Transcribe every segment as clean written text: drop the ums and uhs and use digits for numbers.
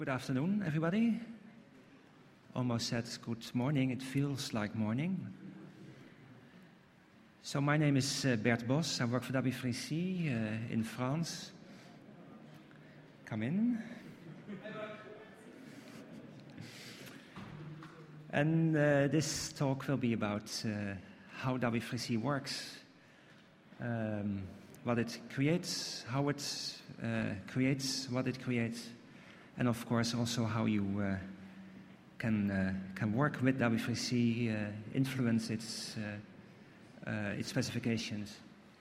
Good afternoon, everybody. Almost said good morning. It feels like morning. So my name is Bert Bos. I work for W3C in France. Come in. And this talk will be about how W3C works, what it creates, how it creates, what it creates, and of course also how you can work with W3C, influence its specifications.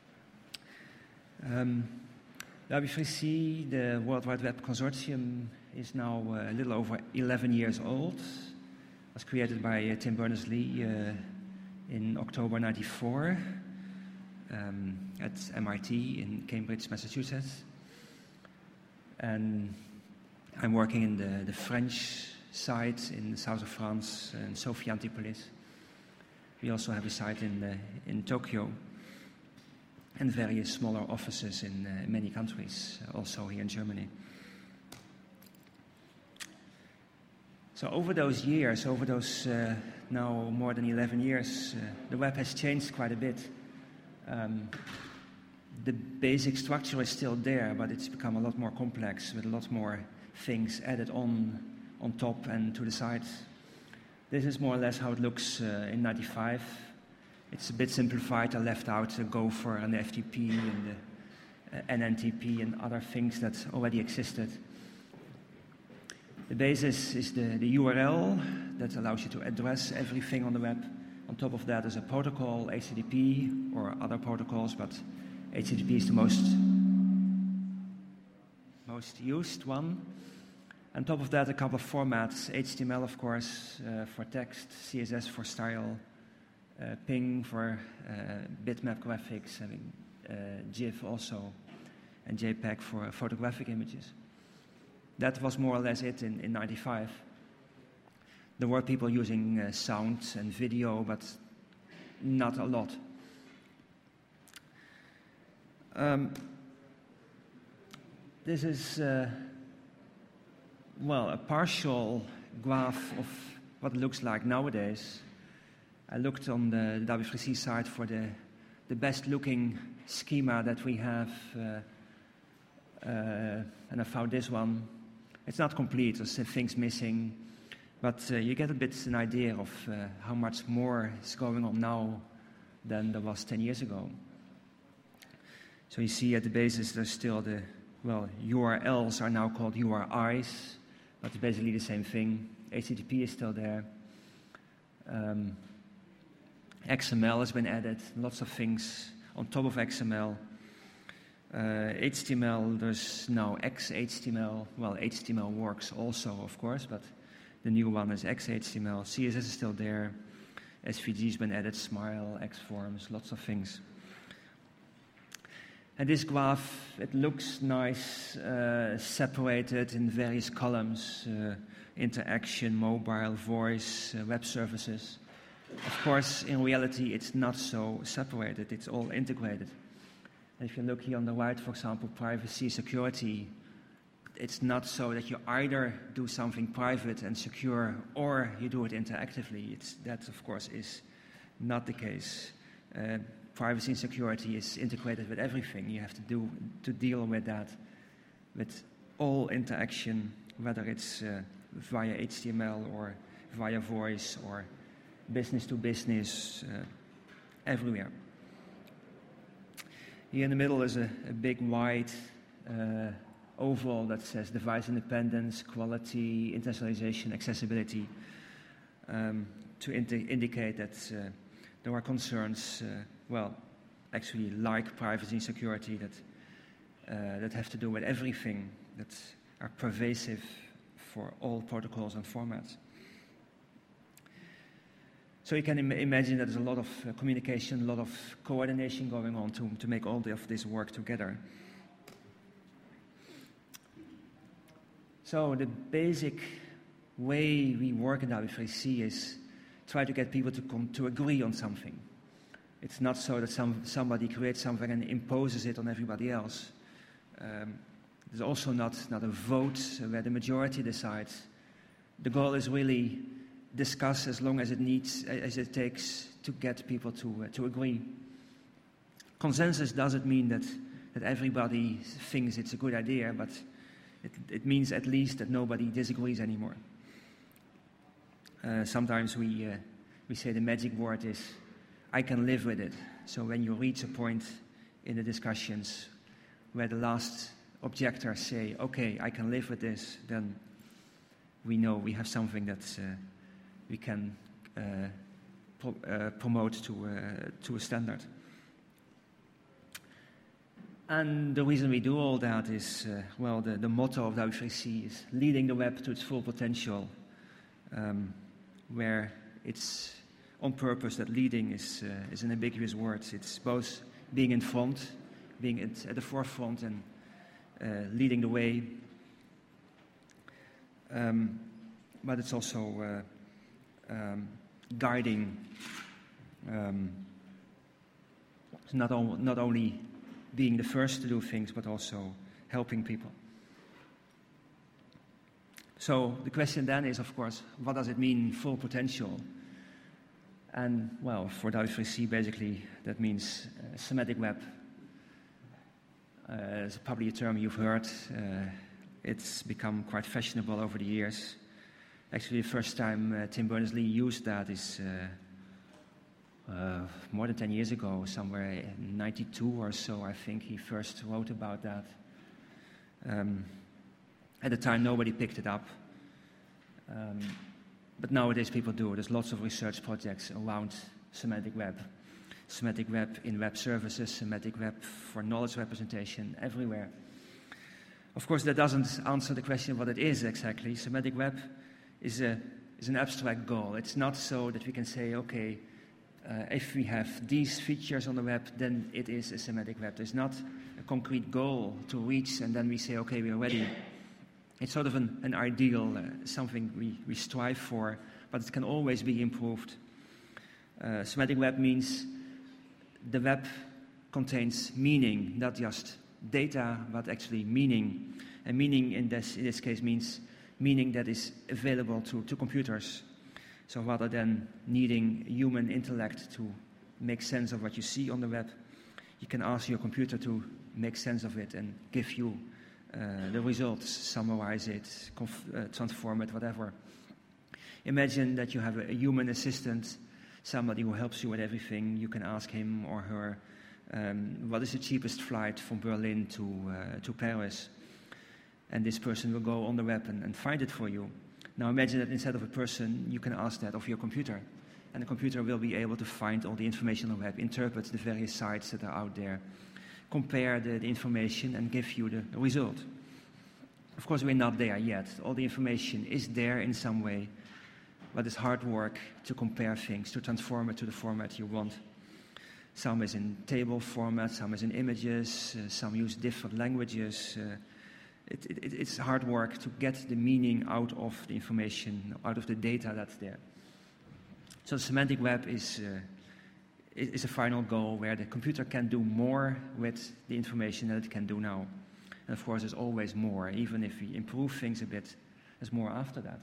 W3C, the World Wide Web Consortium, is now a little over 11 years old. It was created by Tim Berners-Lee in October '94 at MIT in Cambridge, Massachusetts. And I'm working in the French side in the south of France, in Sophia Antipolis. We also have a site in Tokyo and various smaller offices in many countries, also here in Germany. So over those years, now more than 11 years, the web has changed quite a bit. The basic structure is still there, but it's become a lot more complex with a lot more things added on top and to the sides. This is more or less how it looks in '95. It's a bit simplified. I left out the Gopher and the FTP and the NNTP and other things that already existed. The basis is the URL that allows you to address everything on the web. On top of that is a protocol, HTTP or other protocols, but HTTP is the most used one. On top of that, a couple of formats, HTML, of course, for text, CSS for style, PNG for bitmap graphics, GIF also, and JPEG for photographic images. That was more or less it in '95. There were people using sound and video, but not a lot. This is a partial graph of what it looks like nowadays. I looked on the W3C site for the best-looking schema that we have, and I found this one. It's not complete, there's things missing, but you get a bit an idea of how much more is going on now than there was 10 years ago. So you see at the basis there's still URLs are now called URIs, but it's basically the same thing. HTTP is still there. XML has been added, lots of things on top of XML. HTML, there's now XHTML. Well, HTML works also, of course, but the new one is XHTML. CSS is still there. SVG has been added, Smile, Xforms, lots of things. And this graph, it looks nice, separated in various columns, interaction, mobile, voice, web services. Of course, in reality, it's not so separated, it's all integrated. And if you look here on the right, for example, privacy, security, it's not so that you either do something private and secure or you do it interactively. That, of course, is not the case. Privacy and security is integrated with everything. You have to deal with that, with all interaction, whether it's via HTML or via voice or business to business, everywhere. Here in the middle is a big white oval that says device independence, quality, internationalization, accessibility, to indicate that there are concerns, actually like privacy and security that have to do with everything, that are pervasive for all protocols and formats. So you can imagine that there's a lot of communication, a lot of coordination going on to make all of this work together. So the basic way we work in W3C is try to get people to agree on something. It's not so that somebody creates something and imposes it on everybody else. There's also not a vote where the majority decides. The goal is really discuss as long as it takes to get people to agree. Consensus doesn't mean that everybody thinks it's a good idea, but it means at least that nobody disagrees anymore. Sometimes we say the magic word is, I can live with it. So when you reach a point in the discussions where the last objectors say, okay, I can live with this, then we know we have something that we can promote to a standard. And the reason we do all that is, the motto of W3C is leading the web to its full potential, where it's on purpose that leading is an ambiguous word. It's both being in front, being at the forefront, and leading the way, but it's also guiding, not only being the first to do things, but also helping people. So the question then is, of course, what does it mean, full potential? And, well, for W3C, basically, that means semantic web. It's probably a term you've heard. It's become quite fashionable over the years. Actually, the first time Tim Berners-Lee used that is more than 10 years ago, somewhere in 92 or so, I think he first wrote about that. At the time, nobody picked it up. But nowadays, people do. There's lots of research projects around semantic web. Semantic web in web services, semantic web for knowledge representation, everywhere. Of course, that doesn't answer the question what it is exactly. Semantic web is an abstract goal. It's not so that we can say, okay, if we have these features on the web, then it is a semantic web. There's not a concrete goal to reach, and then we say, okay, we are ready. It's sort of an ideal, something we strive for, but it can always be improved. Semantic web means the web contains meaning, not just data, but actually meaning. And meaning in this case means meaning that is available to computers. So rather than needing human intellect to make sense of what you see on the web, you can ask your computer to make sense of it and give you the results, summarize it, transform it, whatever. Imagine that you have a human assistant, somebody who helps you with everything. You can ask him or her, what is the cheapest flight from Berlin to Paris? And this person will go on the web and find it for you. Now imagine that instead of a person, you can ask that of your computer. And the computer will be able to find all the information on the web, interpret the various sites that are out there, compare the information and give you the result. Of course, we're not there yet. All the information is there in some way, but it's hard work to compare things, to transform it to the format you want. Some is in table format, some is in images, some use different languages. It's hard work to get the meaning out of the information, out of the data that's there. So the semantic web is a final goal where the computer can do more with the information than it can do now. And of course, there's always more. Even if we improve things a bit, there's more after that.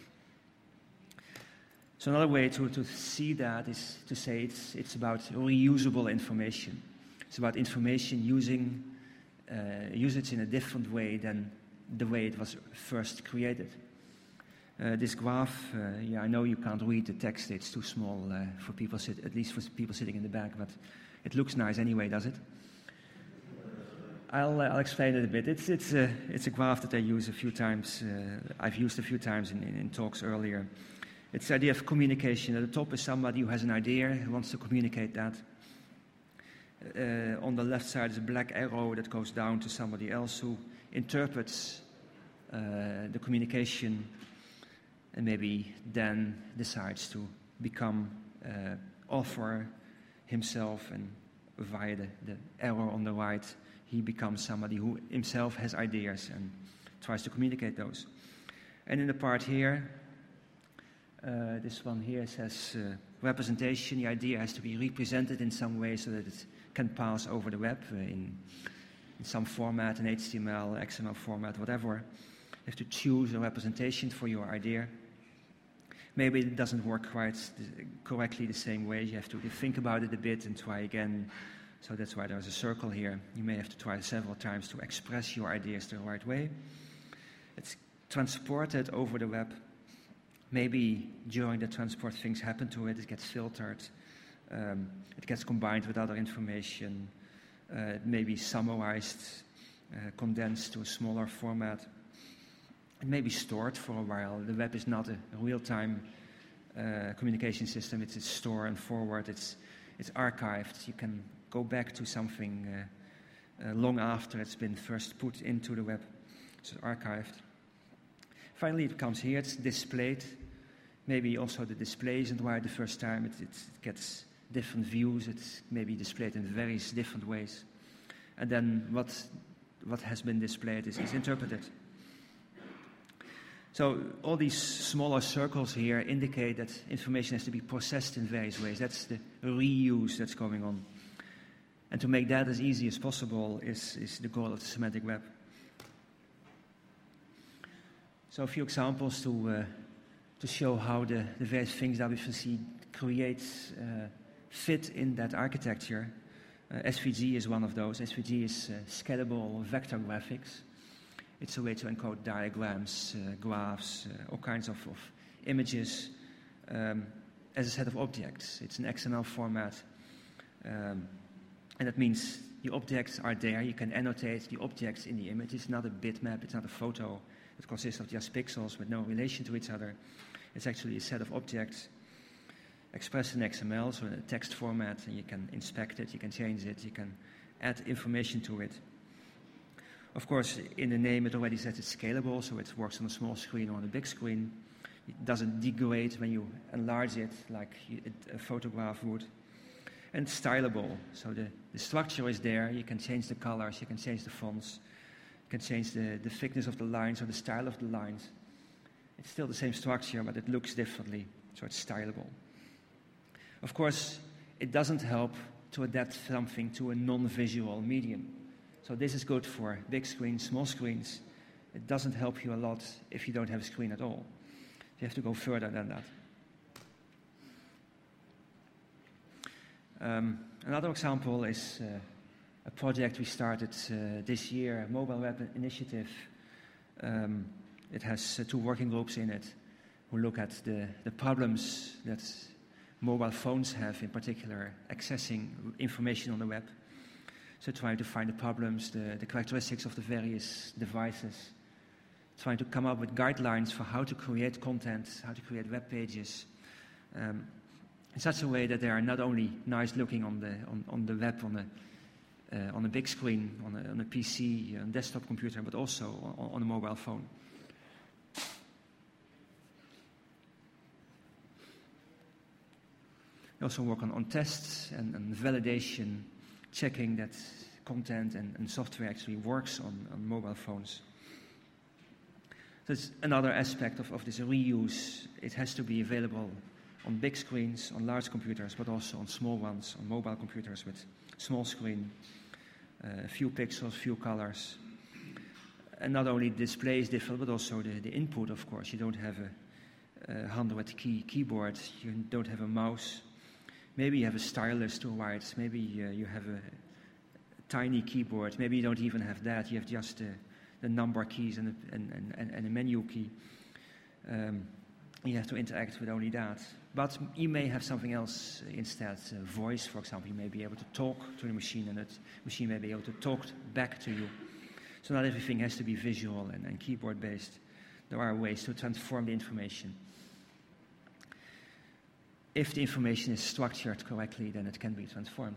So another way to see that is to say it's about reusable information. It's about information usage in a different way than the way it was first created. This graph, I know you can't read the text, it's too small for people, at least for people sitting in the back, but it looks nice anyway, does it? I'll explain it a bit. It's a graph that I use a few times. I've used a few times in talks earlier. It's the idea of communication. At the top is somebody who has an idea, who wants to communicate that. On the left side is a black arrow that goes down to somebody else who interprets the communication and maybe then decides to become author himself, and via the arrow on the right, he becomes somebody who himself has ideas and tries to communicate those. And in the part here, this one here says representation. The idea has to be represented in some way so that it can pass over the web in some format, an HTML, XML format, whatever. You have to choose a representation for your idea. Maybe it doesn't work quite correctly the same way. You have to think about it a bit and try again. So that's why there's a circle here. You may have to try several times to express your ideas the right way. It's transported over the web. Maybe during the transport things happen to it. It gets filtered. It gets combined with other information. It may be summarized, condensed to a smaller format. It may be stored for a while. The web is not a real-time communication system. It's store and forward. It's archived. You can go back to something long after it's been first put into the web. It's archived. Finally, it comes here. It's displayed. Maybe also the display isn't right the first time. It gets different views. It's maybe displayed in various different ways. And then what has been displayed is interpreted. So all these smaller circles here indicate that information has to be processed in various ways. That's the reuse that's going on. And to make that as easy as possible is the goal of the semantic web. So a few examples to show how the various things that we see create fit in that architecture. SVG is one of those. SVG is scalable vector graphics. It's a way to encode diagrams, graphs, all kinds of images as a set of objects. It's an XML format. And that means the objects are there. You can annotate the objects in the image. It's not a bitmap. It's not a photo. It consists of just pixels with no relation to each other. It's actually a set of objects expressed in XML, so in a text format, and you can inspect it, you can change it, you can add information to it. Of course, in the name it already says it's scalable, so it works on a small screen or on a big screen. It doesn't degrade when you enlarge it like a photograph would. And it's stylable, so the structure is there. You can change the colors, you can change the fonts, you can change the thickness of the lines or the style of the lines. It's still the same structure, but it looks differently, so it's stylable. Of course, it doesn't help to adapt something to a non-visual medium. So this is good for big screens, small screens. It doesn't help you a lot if you don't have a screen at all. You have to go further than that. Another example is a project we started this year, a mobile web initiative. It has two working groups in it who look at the problems that mobile phones have, in particular, accessing information on the web. So trying to find the problems, the characteristics of the various devices, trying to come up with guidelines for how to create content, how to create web pages, in such a way that they are not only nice looking on the web, on a big screen, on a PC, on a desktop computer, but also on a mobile phone. We also work on tests and validation, checking that content and software actually works on mobile phones. That's another aspect of this reuse. It has to be available on big screens, on large computers, but also on small ones, on mobile computers with small screen, a few pixels, few colors. And not only the display is different, but also the input, of course. You don't have a 100-key keyboard. You don't have a mouse. Maybe you have a stylus to write. Maybe you have a tiny keyboard. Maybe you don't even have that. You have just the number keys and a menu key. You have to interact with only that. But you may have something else instead. Voice, for example. You may be able to talk to the machine, and the machine may be able to talk back to you. So not everything has to be visual and keyboard-based. There are ways to transform the information. If the information is structured correctly, then it can be transformed.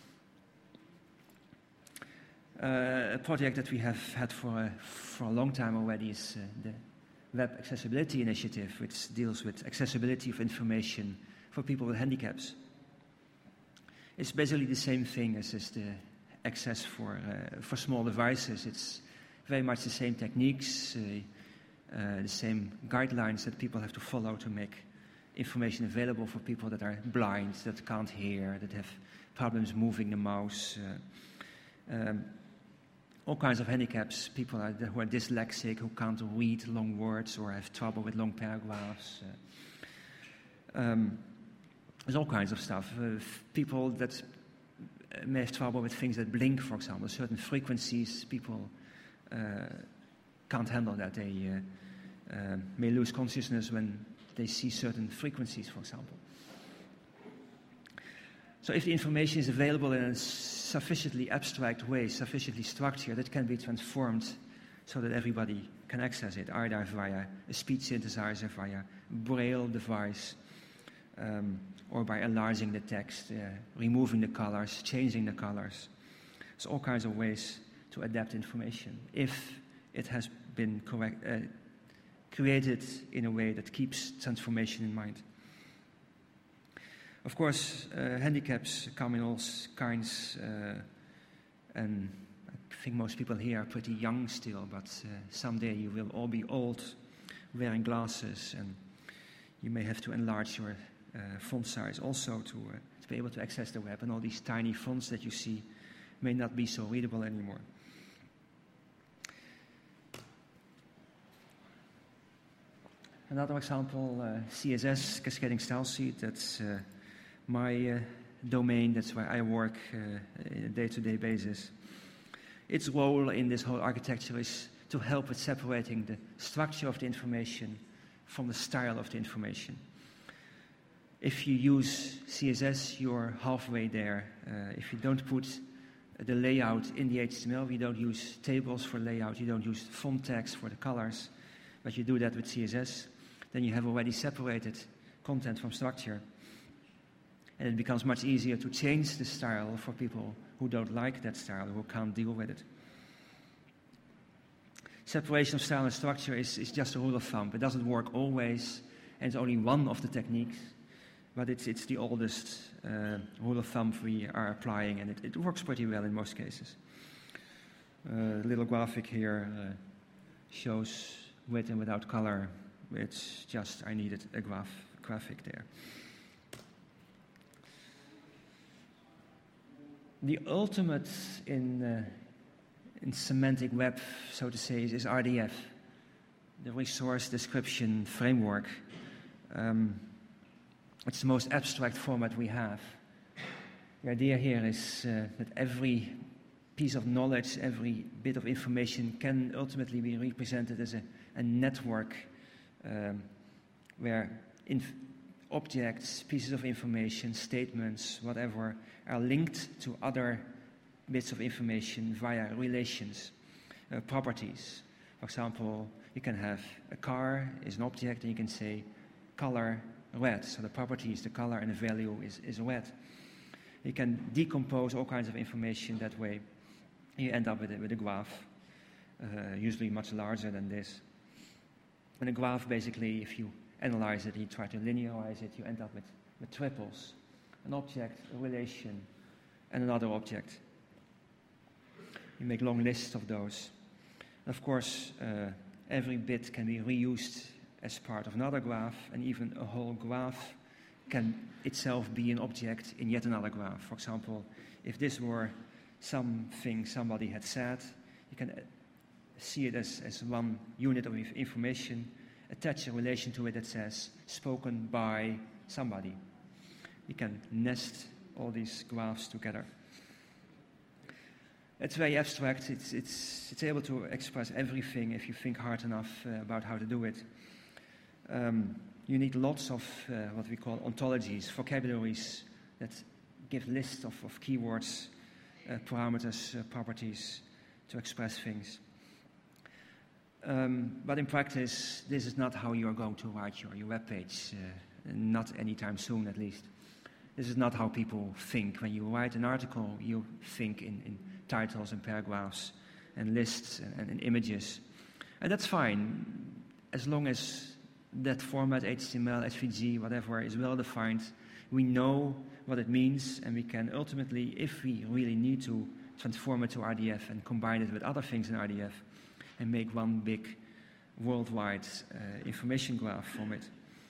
A project that we have had for a long time already is the Web Accessibility Initiative, which deals with accessibility of information for people with handicaps. It's basically the same thing as the access for small devices. It's very much the same techniques, the same guidelines that people have to follow to make information available for people that are blind, that can't hear, that have problems moving the mouse. all kinds of handicaps, people who are dyslexic, who can't read long words or have trouble with long paragraphs. There's all kinds of stuff. People that may have trouble with things that blink, for example, certain frequencies, people can't handle that. They may lose consciousness when they see certain frequencies, for example. So if the information is available in a sufficiently abstract way, sufficiently structured, it can be transformed so that everybody can access it, either via a speech synthesizer, via Braille device, or by enlarging the text, removing the colors, changing the colors. There's all kinds of ways to adapt information if it has been created in a way that keeps transformation in mind. Of course, handicaps come in all kinds, and I think most people here are pretty young still, but someday you will all be old, wearing glasses, and you may have to enlarge your font size also to be able to access the web, and all these tiny fonts that you see may not be so readable anymore. Another example, CSS, Cascading Style Sheet, that's my domain, that's where I work on a day-to-day basis. Its role in this whole architecture is to help with separating the structure of the information from the style of the information. If you use CSS, you're halfway there. If you don't put the layout in the HTML, you don't use tables for layout, you don't use font text for the colors, but you do that with CSS, then you have already separated content from structure. And it becomes much easier to change the style for people who don't like that style, who can't deal with it. Separation of style and structure is just a rule of thumb. It doesn't work always, and it's only one of the techniques, but it's the oldest rule of thumb we are applying, and it works pretty well in most cases. The little graphic here shows with and without color. It's just I needed a graphic there. The ultimate in semantic web, so to say, is RDF, the Resource Description Framework. It's the most abstract format we have. The idea here is that every piece of knowledge, every bit of information can ultimately be represented as a network where objects, pieces of information, statements, whatever, are linked to other bits of information via relations, properties. For example, you can have a car is an object, and you can say color red. So the property is the color, and the value is red. You can decompose all kinds of information that way. You end up with a graph, usually much larger than this. And a graph, basically, if you analyze it, you try to linearize it, you end up with triples. An object, a relation, and another object. You make long lists of those. Of course, every bit can be reused as part of another graph, and even a whole graph can itself be an object in yet another graph. For example, if this were something somebody had said, you can see it as one unit of information, attach a relation to it that says spoken by somebody. You can nest all these graphs together. It's very abstract. It's able to express everything if you think hard enough about how to do it. You need lots of what we call ontologies, vocabularies that give lists of keywords, parameters, properties to express things. But in practice, this is not how you are going to write your web page, not anytime soon at least. This is not how people think. When you write an article, you think in titles and paragraphs and lists and images. And that's fine, as long as that format, HTML, SVG, whatever, is well defined. We know what it means, and we can ultimately, if we really need to, transform it to RDF and combine it with other things in RDF and make one big worldwide information graph from it.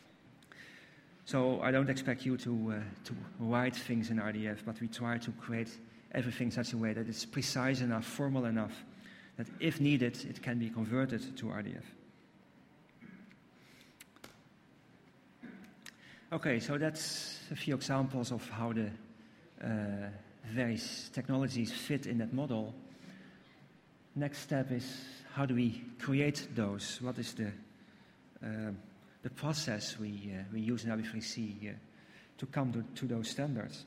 So I don't expect you to write things in RDF, but we try to create everything in such a way that it's precise enough, formal enough, that if needed, it can be converted to RDF. Okay, so that's a few examples of how the various technologies fit in that model. Next step is, how do we create those? What is the process we use in W3C to come to those standards?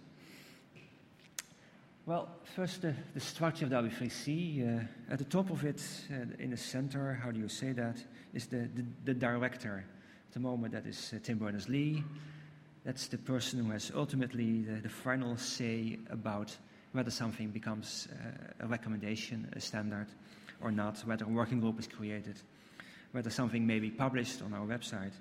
Well, first the structure of W3C. At the top of it, in the center, how do you say that, is the director. At the moment, that is Tim Berners-Lee. That's the person who has ultimately the final say about whether something becomes a recommendation, a standard, or not, whether a working group is created, whether something may be published on our website.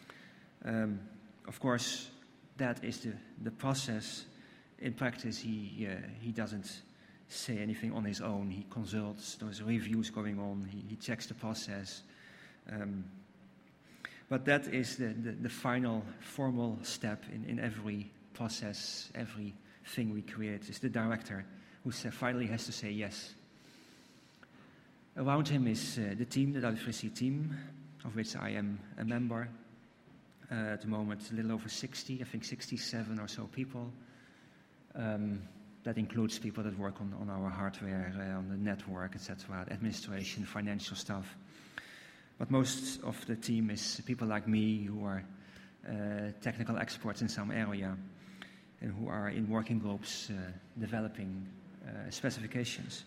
Of course, that is the process. In practice, he doesn't say anything on his own. He consults, there's reviews going on, he checks the process. But that is the final formal step in every process, everything we create, is the director who finally has to say yes. Around him is the team, the W3C team, of which I am a member. At the moment, a little over 60, I think 67 or so people. That includes people that work on our hardware, on the network, etc., administration, financial stuff. But most of the team is people like me who are technical experts in some area and who are in working groups developing specifications.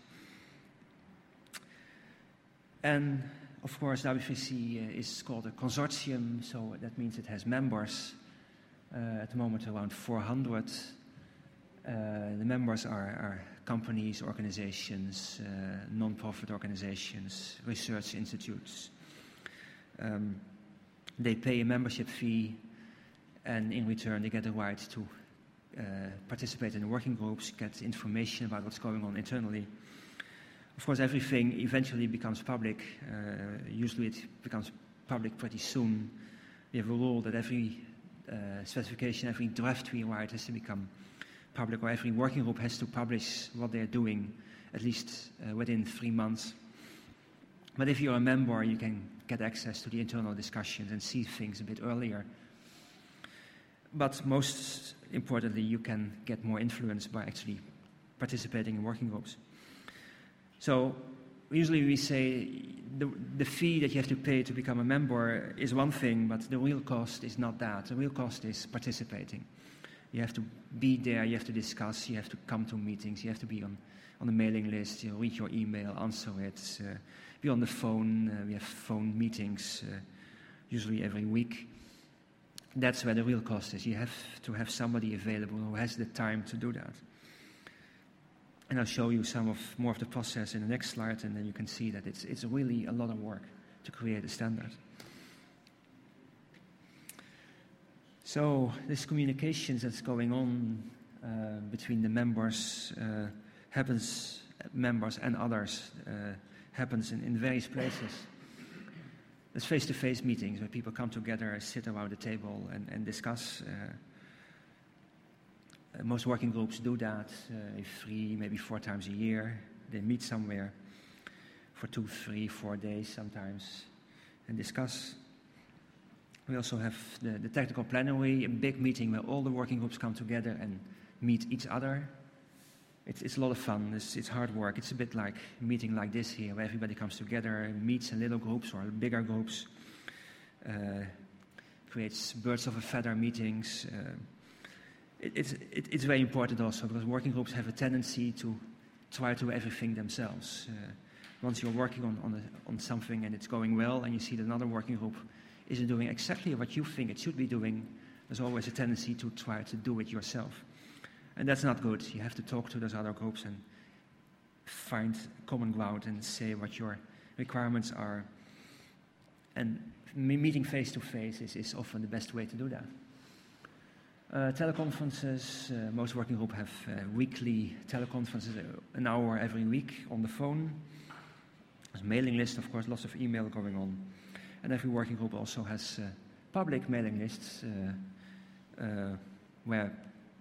And of course, W3C is called a consortium, so that means it has members. At the moment, around 400. The members are companies, organizations, non-profit organizations, research institutes. They pay a membership fee, and in return they get the right to participate in the working groups, get information about what's going on internally. Of course, everything eventually becomes public. Usually it becomes public pretty soon. We have a rule that every specification, every draft we write has to become public, or every working group has to publish what they're doing, at least within 3 months. But if you're a member, you can get access to the internal discussions and see things a bit earlier. But most importantly, you can get more influence by actually participating in working groups. So usually we say the fee that you have to pay to become a member is one thing, but the real cost is not that. The real cost is participating. You have to be there, you have to discuss, you have to come to meetings, you have to be on the mailing list, you read your email, answer it, be on the phone. We have phone meetings usually every week. That's where the real cost is. You have to have somebody available who has the time to do that. And I'll show you more of the process in the next slide, and then you can see that it's really a lot of work to create a standard. So this communications that's going on between the members members and others happens in various places. There's face-to-face meetings where people come together, sit around the table and discuss. Most working groups do that 3, maybe 4 times a year. They meet somewhere for 2, 3, 4 days sometimes and discuss. We also have the technical plenary, a big meeting where all the working groups come together and meet each other. It's a lot of fun. It's hard work. It's a bit like a meeting like this here, where everybody comes together, meets in little groups or bigger groups, creates birds of a feather meetings. It's very important also, because working groups have a tendency to try to do everything themselves. Once you're working on something and it's going well, and you see that another working group isn't doing exactly what you think it should be doing, there's always a tendency to try to do it yourself. And that's not good. You have to talk to those other groups and find common ground and say what your requirements are. And meeting face-to-face is often the best way to do that. Teleconferences, most working groups have weekly teleconferences, an hour every week on the phone. There's a mailing list, of course, lots of email going on. And every working group also has public mailing lists where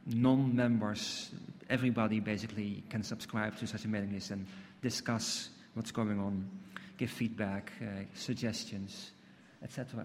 non-members, everybody basically can subscribe to such a mailing list and discuss what's going on, give feedback, suggestions, etc.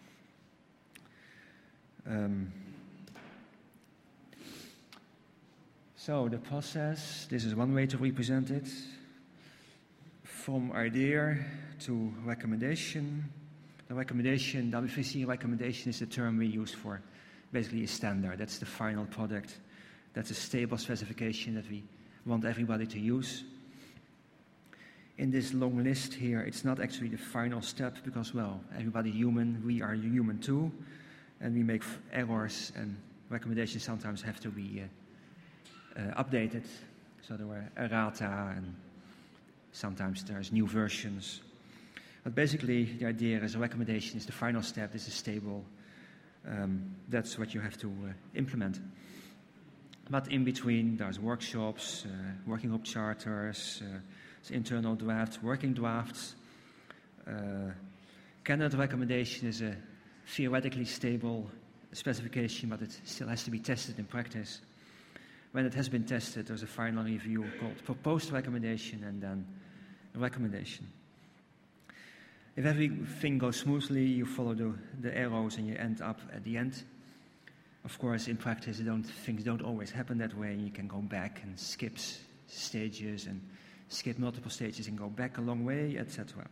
So the process, this is one way to represent it. From idea to recommendation. The recommendation, W3C recommendation, is the term we use for basically a standard. That's the final product. That's a stable specification that we want everybody to use. In this long list here, it's not actually the final step because, well, everybody human, we are human too, and we make errors, and recommendations sometimes have to be updated. So there were errata, and sometimes there's new versions. But basically, the idea is a recommendation is the final step. This is stable. That's what you have to implement. But in between, there's workshops, working group charters, internal drafts, working drafts. Candidate recommendation is a theoretically stable specification, but it still has to be tested in practice. When it has been tested, there's a final review called proposed recommendation and then a recommendation. If everything goes smoothly, you follow the arrows and you end up at the end. Of course, in practice, things don't always happen that way. You can go back and skip stages and skip multiple stages and go back a long way, etc.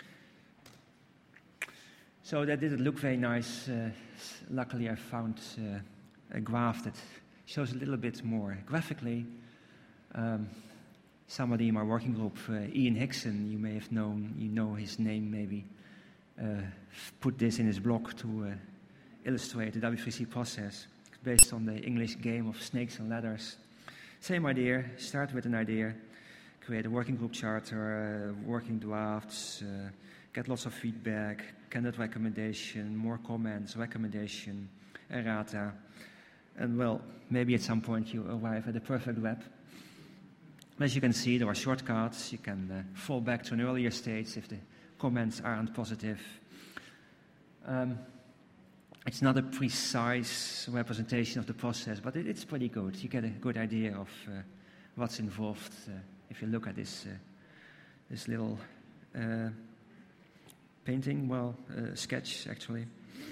So that didn't look very nice. Luckily, I found a graph that shows a little bit more graphically. Somebody in my working group, Ian Hickson, you may have known, you know his name maybe, put this in his blog to illustrate the W3C process based on the English game of snakes and ladders. Same idea, start with an idea, create a working group charter, working drafts, get lots of feedback, candidate recommendation, more comments, recommendation, errata, and well, maybe at some point you arrive at the perfect web. As you can see, there are shortcuts. You can fall back to an earlier stage if the comments aren't positive. It's not a precise representation of the process, but it's pretty good. You get a good idea of what's involved if you look at this little painting, sketch actually.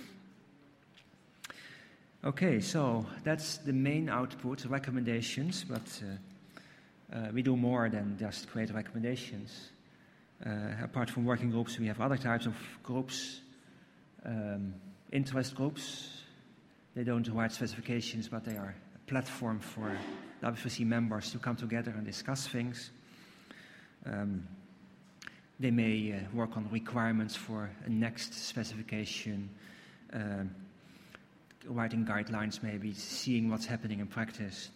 Okay, so that's the main output, recommendations, but we do more than just create recommendations. Apart from working groups, we have other types of groups, interest groups. They don't write specifications, but they are a platform for W3C members to come together and discuss things. They may work on requirements for a next specification, writing guidelines maybe, seeing what's happening in practice.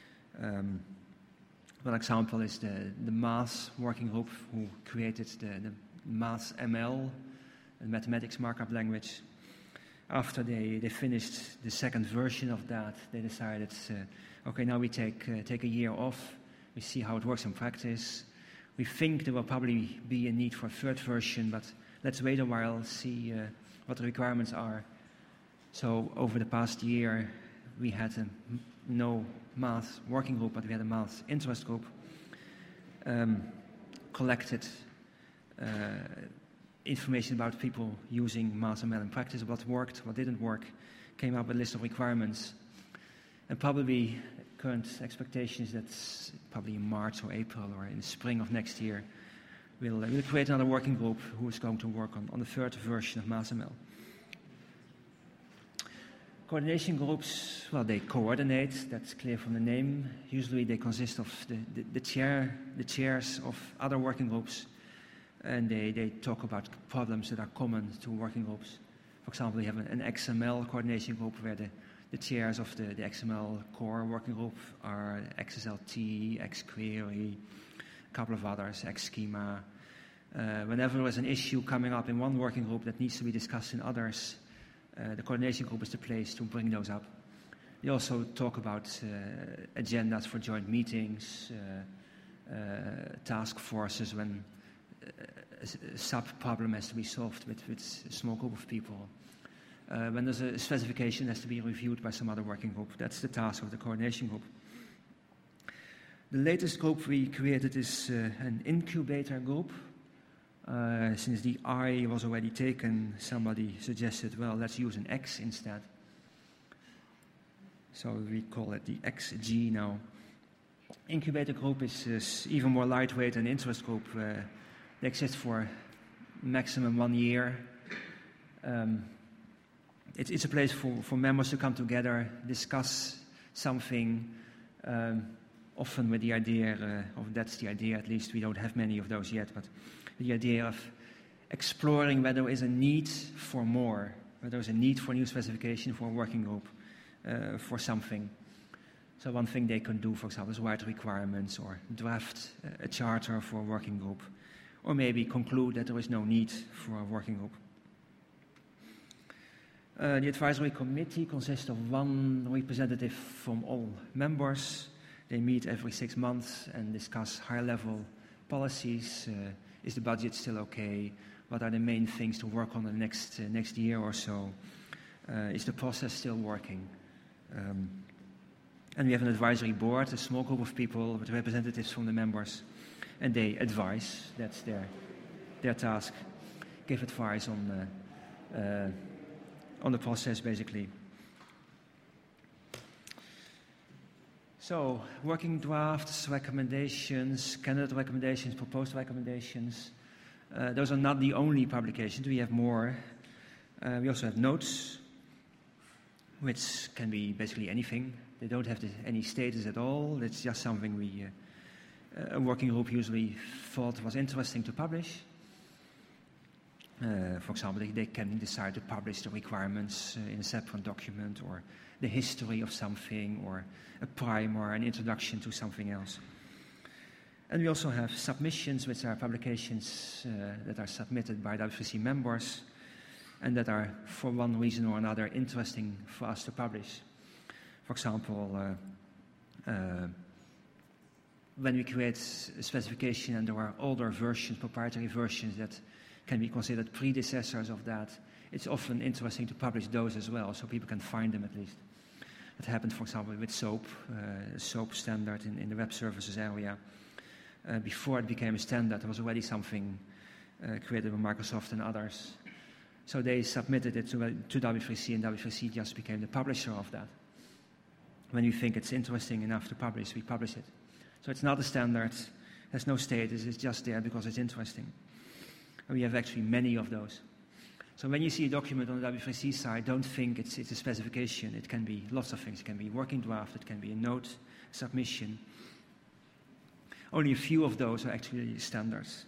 One example is the math working group who created the math ML, the mathematics markup language. After they finished the second version of that, they decided, okay, now we take a year off. We see how it works in practice. We think there will probably be a need for a third version, but let's wait a while, see what the requirements are. So over the past year, we had no math working group, but we had a math interest group, collected information about people using math ML in practice, what worked, what didn't work, came up with a list of requirements, and probably current expectation is that probably in March or April or in the spring of next year, we'll create another working group who is going to work on the third version of math ML. Coordination groups, well, they coordinate, that's clear from the name. Usually they consist of the chairs of other working groups, and they talk about problems that are common to working groups. For example, we have an XML coordination group where the chairs of the XML core working group are XSLT, XQuery, a couple of others, XSchema. Whenever there is an issue coming up in one working group that needs to be discussed in others, the coordination group is the place to bring those up. They also talk about agendas for joint meetings, task forces when a sub-problem has to be solved with a small group of people. When there's a specification that has to be reviewed by some other working group, that's the task of the coordination group. The latest group we created is an incubator group. Since the I was already taken, somebody suggested, well, let's use an X instead. So we call it the XG now. Incubator group is even more lightweight than interest group. They exist for maximum 1 year. It's a place for members to come together, discuss something, often with the idea, or that's the idea at least, we don't have many of those yet, but the idea of exploring whether there is a need for more, whether there is a need for new specification for a working group, for something. So one thing they can do, for example, is write requirements or draft a charter for a working group, or maybe conclude that there is no need for a working group. The advisory committee consists of one representative from all members. They meet every 6 months and discuss high-level policies. Is the budget still okay? What are the main things to work on the next year or so? Is the process still working? And we have an advisory board, a small group of people with representatives from the members, and they advise. That's their task. Give advice on the process, basically. So, working drafts, recommendations, candidate recommendations, proposed recommendations. Those are not the only publications. We have more. We also have notes, which can be basically anything. They don't have any status at all. It's just something a working group usually thought was interesting to publish. For example, they can decide to publish the requirements in a separate document, or the history of something, or a primer, an introduction to something else. And we also have submissions, which are publications that are submitted by W3C members and that are, for one reason or another, interesting for us to publish. For example, when we create a specification and there are older versions, proprietary versions that can be considered predecessors of that, it's often interesting to publish those as well, so people can find them at least. It happened, for example, with SOAP, SOAP standard in the web services area. Before it became a standard, there was already something created by Microsoft and others. So they submitted it to W3C, and W3C just became the publisher of that. When you think it's interesting enough to publish, we publish it. So it's not a standard, has no status, it's just there because it's interesting. And we have actually many of those. So when you see a document on the W3C side, don't think it's a specification. It can be lots of things. It can be a working draft, it can be a note, submission. Only a few of those are actually standards.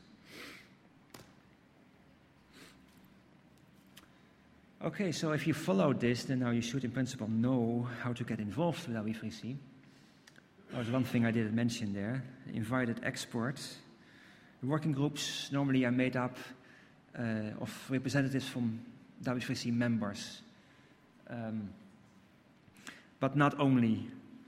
Okay, so if you followed this, then now you should in principle know how to get involved with W3C. There's one thing I didn't mention there, invited experts. The working groups normally are made up of representatives from W3C members. But not only.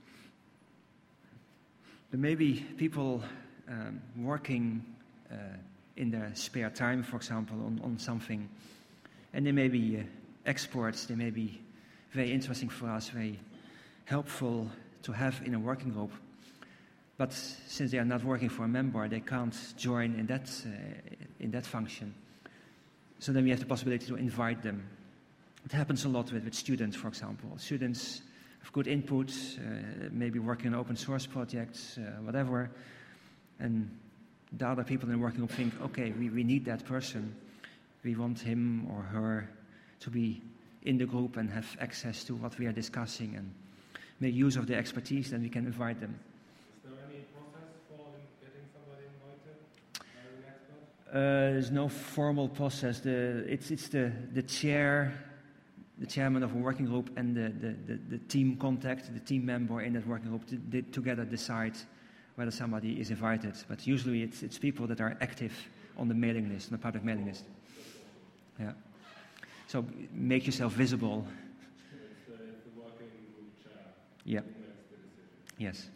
There may be people working in their spare time, for example, on something, and they may be experts, they may be very interesting for us, very helpful to have in a working group. But since they are not working for a member, they can't join in that function. So then we have the possibility to invite them. It happens a lot with students, for example. Students have good input, maybe working on open source projects, whatever. And the other people in the working group think, okay, we need that person. We want him or her to be in the group and have access to what we are discussing and make use of their expertise, then we can invite them. Is there any process for getting somebody invited as an expert? There's no formal process. It's the chairman of a working group and the team contact, the team member in that working group together decide whether somebody is invited. But usually it's people that are active on the mailing list, on the public mailing list. Yeah. So make yourself visible. It's the working group chair. Yeah. Who makes the decision. Yes.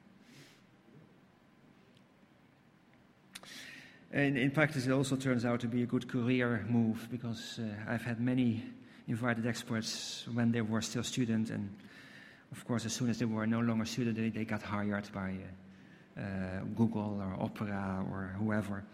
And in practice, it also turns out to be a good career move because I've had many invited experts when they were still students, and of course, as soon as they were no longer student, they got hired by Google or Opera or whoever.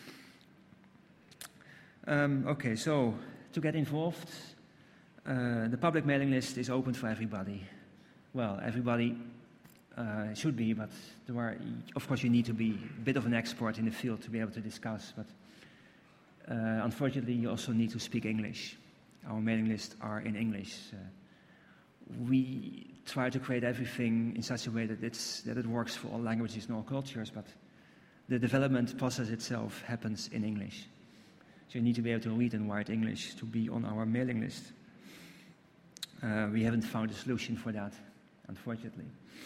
Okay, so to get involved, the public mailing list is open for everybody. Well, everybody should be, but of course you need to be a bit of an expert in the field to be able to discuss, but unfortunately you also need to speak English. Our mailing lists are in English. We try to create everything in such a way that it works for all languages and all cultures, but the development process itself happens in English. So you need to be able to read and write English to be on our mailing list. We haven't found a solution for that, unfortunately.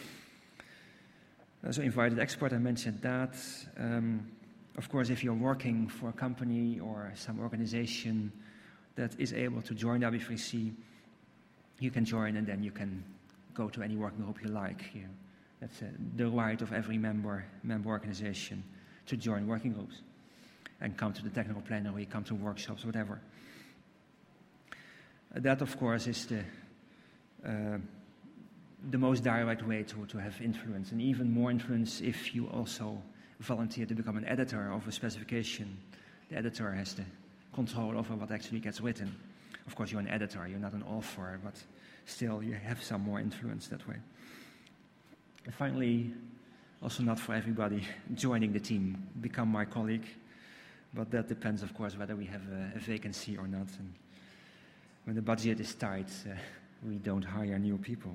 So invited expert, I mentioned that. Of course, if you're working for a company or some organization that is able to join W3C, you can join and then you can go to any working group you like. That's the right of every member organization to join working groups and come to the technical plenary, come to workshops, whatever. That, of course, is the most direct way to have influence, and even more influence if you also volunteer to become an editor of a specification. The editor has the control over what actually gets written. Of course, you're an editor, you're not an author, but still you have some more influence that way. And finally, also not for everybody, joining the team, become my colleague, but that depends, of course, whether we have a vacancy or not. And when the budget is tight, we don't hire new people.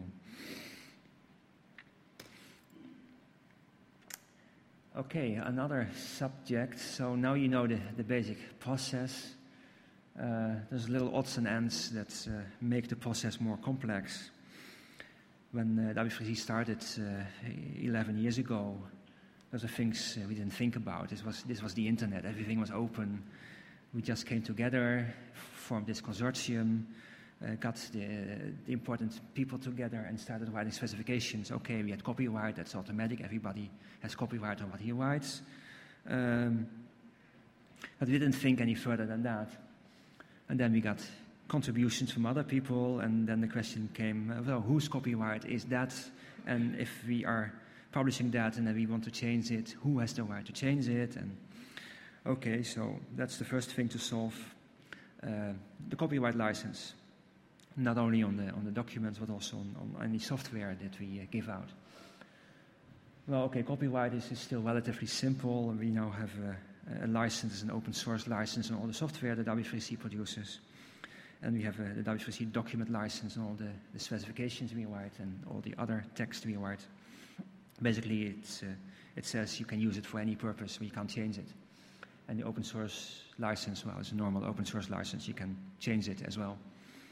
Okay, another subject. So now you know the basic process. There's little odds and ends that make the process more complex. When W3C started 11 years ago, those are things we didn't think about. This was the internet. Everything was open. We just came together, formed this consortium, got the important people together and started writing specifications. Okay, we had copyright, that's automatic. Everybody has copyright on what he writes. But we didn't think any further than that. And then we got contributions from other people, and then the question came, well, whose copyright is that? And if we are publishing that and then we want to change it, who has the right to change it? And okay, so that's the first thing to solve. The copyright license, not only on the documents, but also on any software that we give out. Well, okay, copyright is still relatively simple. We now have a license, an open source license on all the software that W3C produces. And we have the W3C document license on all the specifications we write and all the other text we write. Basically, it says you can use it for any purpose, we can't change it. And the open source license, well, it's a normal open source license, you can change it as well.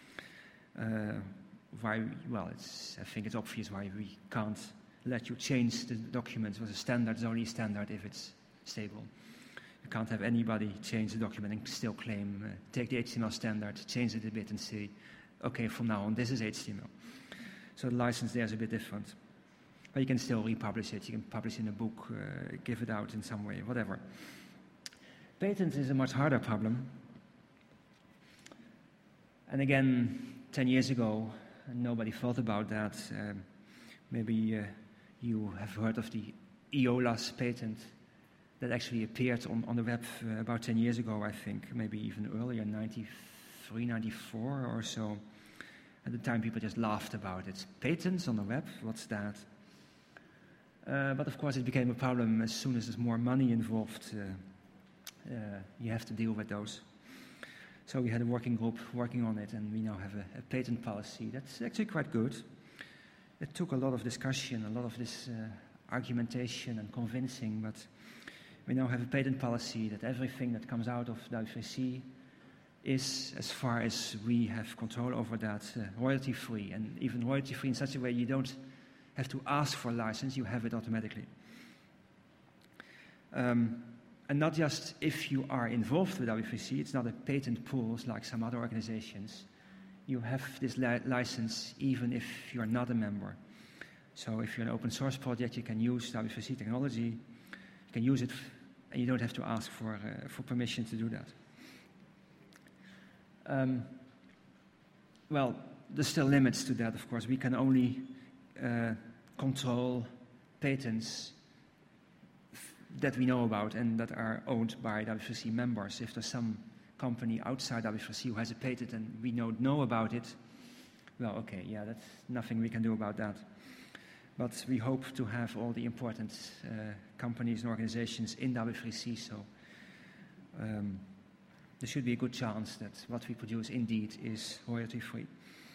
Why? Well, I think it's obvious why we can't let you change the document with a standard. It's only a standard if it's stable. You can't have anybody change the document and still claim, take the HTML standard, change it a bit and say, okay, from now on, this is HTML. So the license there is a bit different. But you can still republish it. You can publish in a book, give it out in some way, whatever. Patents is a much harder problem. And again, 10 years ago, nobody thought about that. Maybe you have heard of the EOLAS patent that actually appeared on the web about 10 years ago, I think, maybe even earlier, 93, 94 or so. At the time, people just laughed about it. Patents on the web, what's that? But of course, it became a problem as soon as there's more money involved. You have to deal with those. So we had a working group working on it, and we now have a patent policy that's actually quite good. It took a lot of discussion, a lot of this argumentation and convincing, but we now have a patent policy that everything that comes out of W3C is, as far as we have control over that, royalty-free, and even royalty-free in such a way you don't have to ask for a license, you have it automatically. And not just if you are involved with W3C, it's not a patent pool like some other organizations. You have this license even if you're not a member. So if you're an open source project, you can use W3C technology, you can use it, and you don't have to ask for permission to do that. Well, there's still limits to that, of course. We can only control patents that we know about and that are owned by W3C members. If there's some company outside W3C who has a patent and we don't know about it, well, okay, yeah, that's nothing we can do about that. But we hope to have all the important companies and organizations in W3C, so there should be a good chance that what we produce indeed is royalty-free.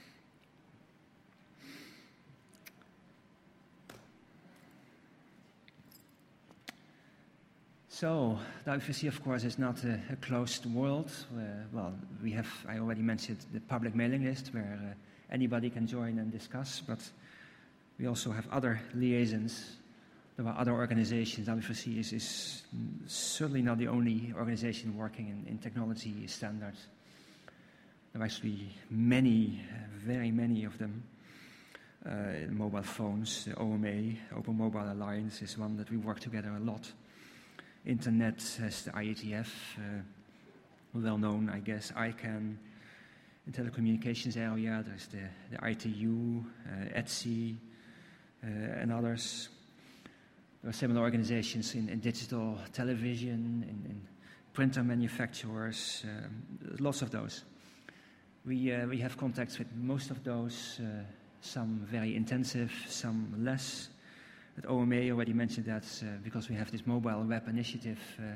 So, W3C, of course, is not a closed world. Well, we have, I already mentioned, the public mailing list where anybody can join and discuss, but we also have other liaisons. There are other organizations. W3C is certainly not the only organization working in technology standards. There are actually many, very many of them. Mobile phones, the OMA, Open Mobile Alliance, is one that we work together a lot. Internet has the IETF, well known, I guess, ICANN. In telecommunications area, there's the ITU, ETSI, and others. There are similar organizations in digital television, in printer manufacturers, lots of those. We have contacts with most of those, some very intensive, some less. At OMA, already mentioned that because we have this mobile web initiative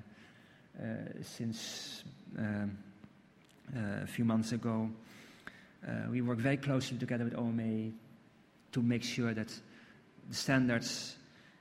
since a few months ago. We work very closely together with OMA to make sure that the standards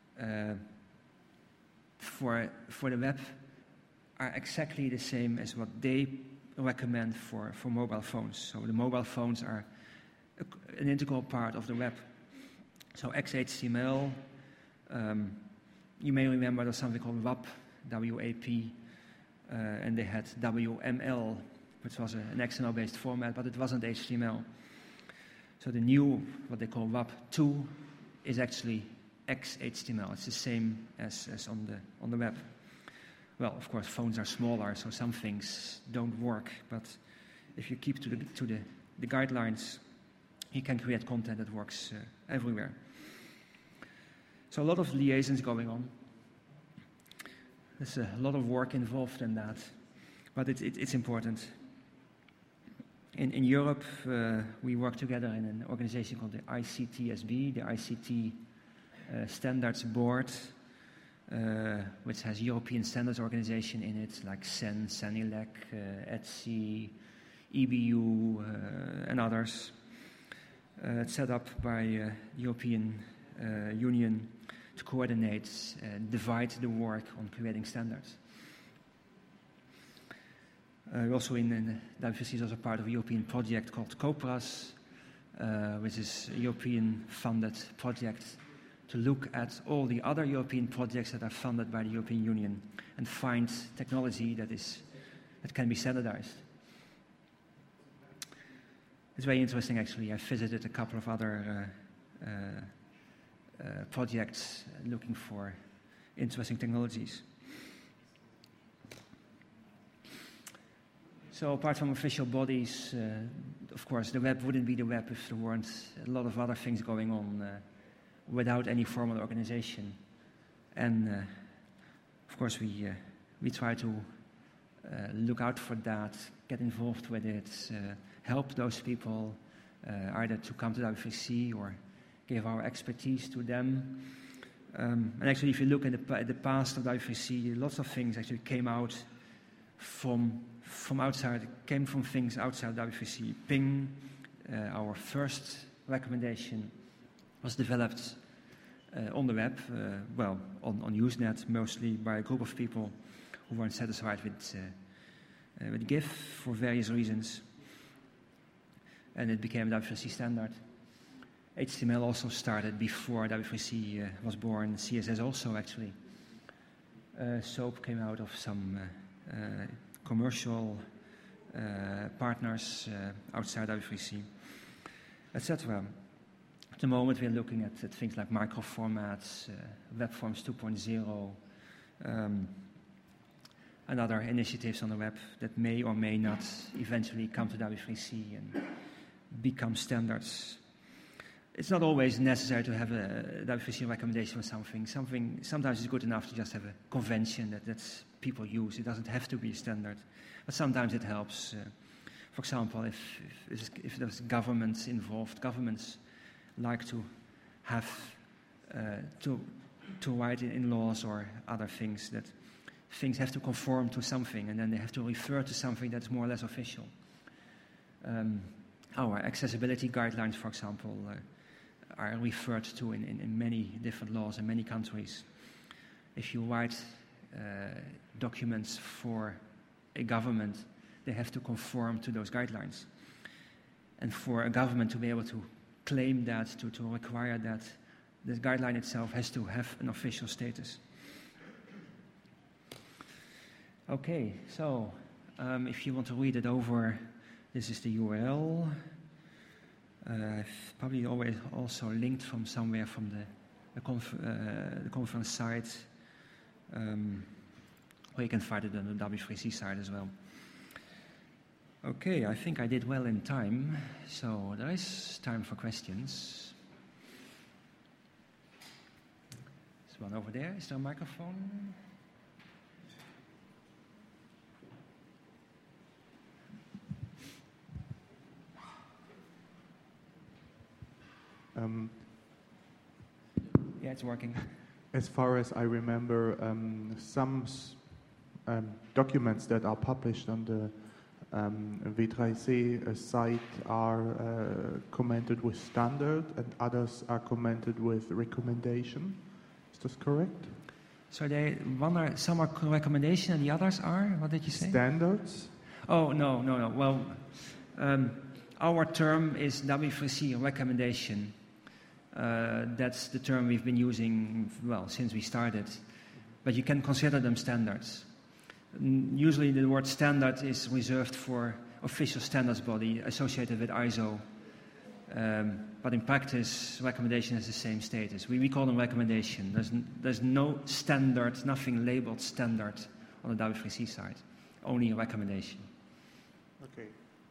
for the web are exactly the same as what they recommend for mobile phones. So the mobile phones are an integral part of the web. So XHTML, you may remember there's something called WAP, W-A-P, and they had WML, which was an XML-based format, but it wasn't HTML. So the new, what they call WAP2, is actually XHTML. It's the same as on the web. Well, of course, phones are smaller, so some things don't work, but if you keep to the guidelines, you can create content that works everywhere. So a lot of liaisons going on. There's a lot of work involved in that, but it's important. In Europe, we work together in an organization called the ICTSB, the ICT Standards Board, which has European Standards Organization in it, like CEN, CENILEC, ETSI, EBU, and others. It's set up by the European Union to coordinate and divide the work on creating standards. Also in W3C is also part of a European project called COPRAS, which is a European-funded project to look at all the other European projects that are funded by the European Union and find technology that can be standardized. It's very interesting, actually. I visited a couple of other projects looking for interesting technologies. So apart from official bodies, of course, the web wouldn't be the web if there weren't a lot of other things going on without any formal organization. And of course, we try to look out for that, get involved with it, help those people either to come to W3C or give our expertise to them. And actually, if you look at the past of W3C, lots of things actually came out from outside, came from things outside W3C. Ping, our first recommendation, was developed on the web, on Usenet, mostly by a group of people who weren't satisfied with GIF for various reasons. And it became a W3C standard. HTML also started before W3C was born, CSS also, actually. SOAP came out of some commercial partners outside W3C, etc. At the moment, we're looking at things like microformats, WebForms 2.0, and other initiatives on the web that may or may not eventually come to W3C and become standards. it's not always necessary to have a W3C recommendation for something. Sometimes it's good enough to just have a convention that people use. It doesn't have to be a standard, but sometimes it helps. For example, if there's governments involved, governments like to have to write in laws or other things that things have to conform to something, and then they have to refer to something that's more or less official. Our accessibility guidelines, for example, are referred to in many different laws in many countries. If you write documents for a government, they have to conform to those guidelines. And for a government to be able to claim that, to require that, the guideline itself has to have an official status. Okay, so if you want to read it over, this is the URL. I've probably always also linked from somewhere from the conference site, or you can find it on the W3C site as well. Okay, I think I did well in time, so there is time for questions. There's one over there. Is there a microphone? Yeah, it's working. As far as I remember, some documents that are published on the W3C site are commented with standard, and others are commented with recommendation. Is this correct? So some are recommendation, and the others are, what did you say? Standards? Oh, no. Well, our term is W3C recommendation. That's the term we've been using, well, since we started. But you can consider them standards. Usually the word standard is reserved for official standards body associated with ISO. But in practice, recommendation has the same status. We call them recommendation. There's no standard, nothing labeled standard on the W3C side. Only a recommendation. Okay.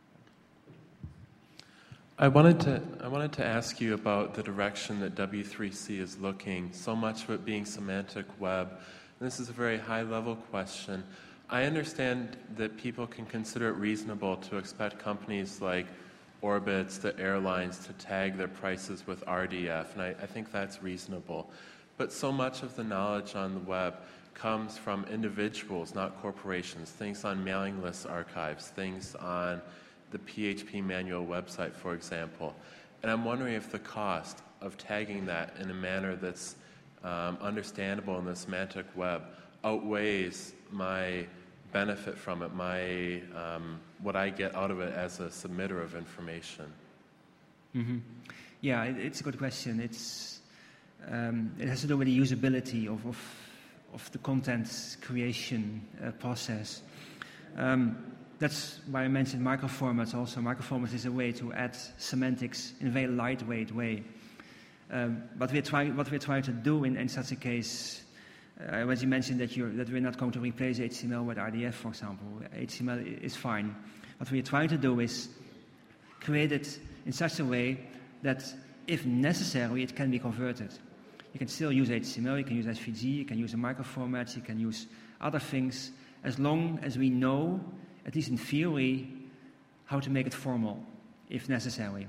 I wanted to ask you about the direction that W3C is looking, so much of it being semantic web. And this is a very high-level question. I understand that people can consider it reasonable to expect companies like Orbitz, the airlines, to tag their prices with RDF, and I think that's reasonable. But so much of the knowledge on the web comes from individuals, not corporations, things on mailing list archives, things on the PHP manual website, for example. And I'm wondering if the cost of tagging that in a manner that's understandable in the semantic web outweighs my benefit from it, my what I get out of it as a submitter of information. Mm-hmm. Yeah, it's a good question. It has to do with the usability of the content creation process. That's why I mentioned microformats also. Microformats is a way to add semantics in a very lightweight way. But what we're trying to do in such a case, as you mentioned that we're not going to replace HTML with RDF, for example. HTML is fine. What we're trying to do is create it in such a way that, if necessary, it can be converted. You can still use HTML, you can use SVG, you can use a microformat, you can use other things, as long as we know, at least in theory, how to make it formal, if necessary.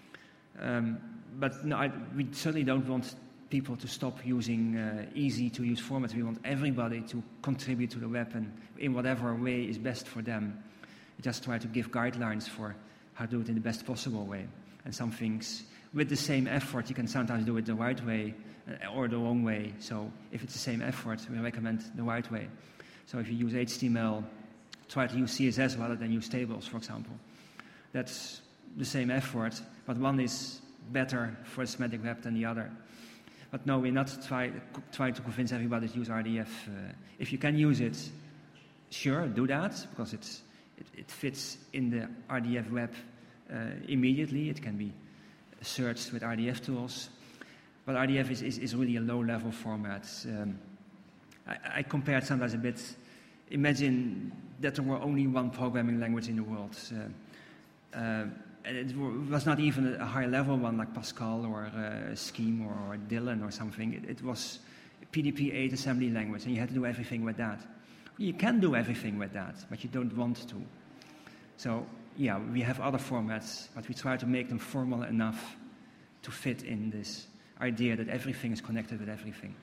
But no, we certainly don't want people to stop using easy-to-use formats. We want everybody to contribute to the web and in whatever way is best for them. We just try to give guidelines for how to do it in the best possible way. And some things, with the same effort, you can sometimes do it the right way or the wrong way. So if it's the same effort, we recommend the right way. So if you use HTML, try to use CSS rather than use tables, for example. That's the same effort, but one is better for a semantic web than the other. But no, we're not trying to convince everybody to use RDF. If you can use it, sure, do that, because it fits in the RDF web immediately. It can be searched with RDF tools. But RDF is really a low-level format. I compare it sometimes a bit. Imagine that there were only one programming language in the world. and it was not even a high-level one like Pascal or Scheme or Dylan or something. It was PDP-8 assembly language, and you had to do everything with that. You can do everything with that, but you don't want to. So, yeah, we have other formats, but we try to make them formal enough to fit in this idea that everything is connected with everything.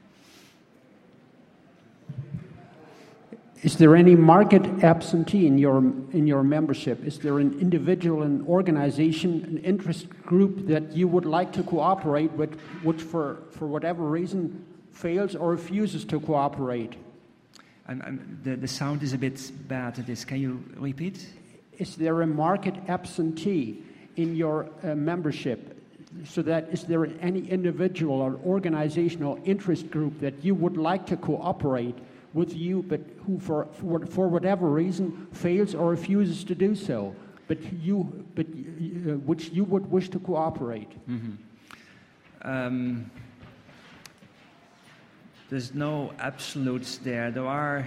Is there any market absentee in your membership? Is there an individual, an organization, an interest group that you would like to cooperate with, which for whatever reason fails or refuses to cooperate? The sound is a bit bad at this. Can you repeat? Is there a market absentee in your membership? So that is there any individual or organizational interest group that you would like to cooperate with you, but who for whatever reason fails or refuses to do so, which you would wish to cooperate? Mm-hmm. There's no absolutes there. There are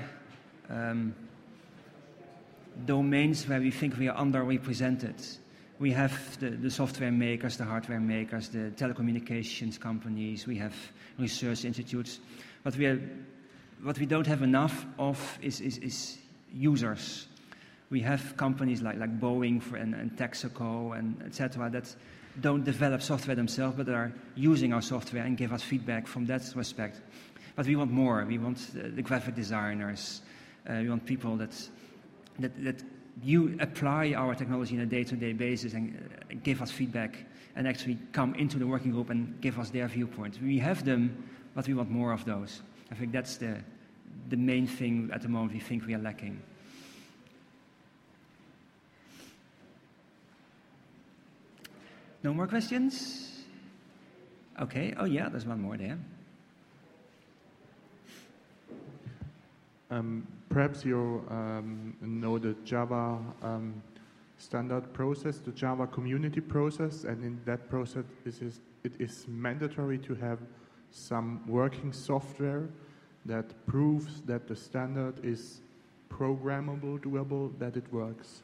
domains where we think we are underrepresented. We have the software makers, the hardware makers, the telecommunications companies, we have research institutes, but what we don't have enough of is users. We have companies like Boeing and Texaco and etc. that don't develop software themselves, but are using our software and give us feedback from that respect. But we want more. We want the graphic designers. We want people that you apply our technology on a day-to-day basis and give us feedback and actually come into the working group and give us their viewpoint. We have them, but we want more of those. I think that's the main thing at the moment we think we are lacking. No more questions? Okay. Oh yeah, there's one more there. Perhaps you know the Java standard process, the Java community process, and in that process it is mandatory to have some working software that proves that the standard is programmable, doable, that it works.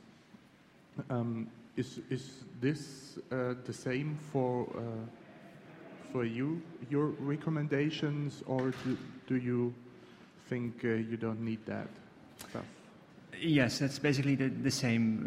Is this the same for you, your recommendations, or do you think you don't need that stuff? Yes, that's basically the same.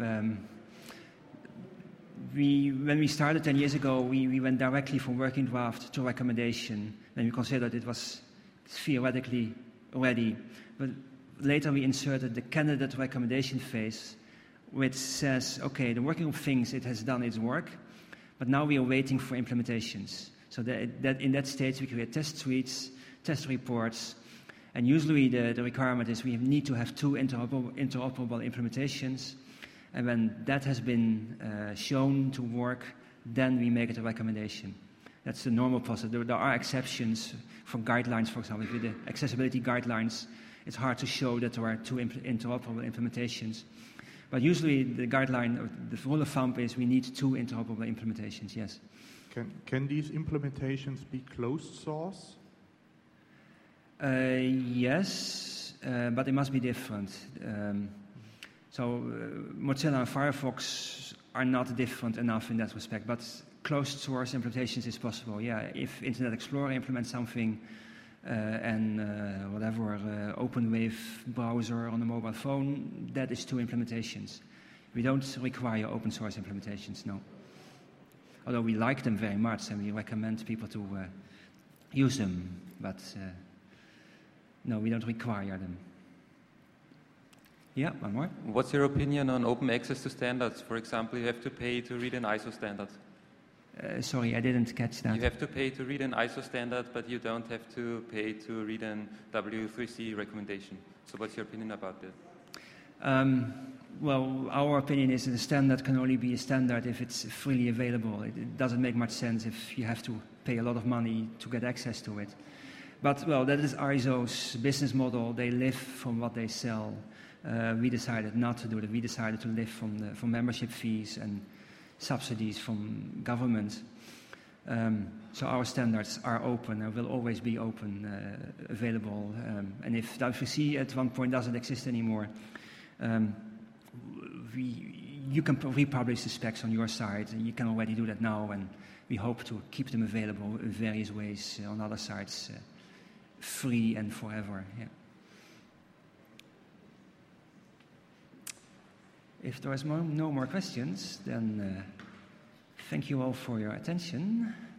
When we started 10 years ago, we went directly from working draft to recommendation, and we considered it was theoretically ready. But later we inserted the candidate recommendation phase, which says, okay, the working group thinks it has done its work, but now we are waiting for implementations. So that in that stage we create test suites, test reports, and usually the requirement is we need to have 2 interoperable implementations, and when that has been shown to work, then we make it a recommendation. That's the normal process. There are exceptions for guidelines, for example. With the accessibility guidelines, it's hard to show that there are 2 interoperable implementations. But usually the guideline, the rule of thumb is we need 2 interoperable implementations, yes. Can these implementations be closed source? Yes, but it must be different. Mozilla and Firefox are not different enough in that respect, but closed source implementations is possible. Yeah, if Internet Explorer implements something and OpenWave browser on a mobile phone, that is 2 implementations. We don't require open source implementations, no. Although we like them very much and we recommend people to use them, but no, we don't require them. Yeah, one more. What's your opinion on open access to standards? For example, you have to pay to read an ISO standard. Sorry, I didn't catch that. You have to pay to read an ISO standard, but you don't have to pay to read an W3C recommendation. So what's your opinion about that? Well, our opinion is that a standard can only be a standard if it's freely available. It doesn't make much sense if you have to pay a lot of money to get access to it. But, well, that is ISO's business model. They live from what they sell. We decided not to do that. We decided to live from membership fees and subsidies from government. So our standards are open and will always be open, available. And if W3C at one point doesn't exist anymore, you can republish the specs on your site, and you can already do that now, and we hope to keep them available in various ways on other sites, free and forever. Yeah. If there is no more questions, then thank you all for your attention.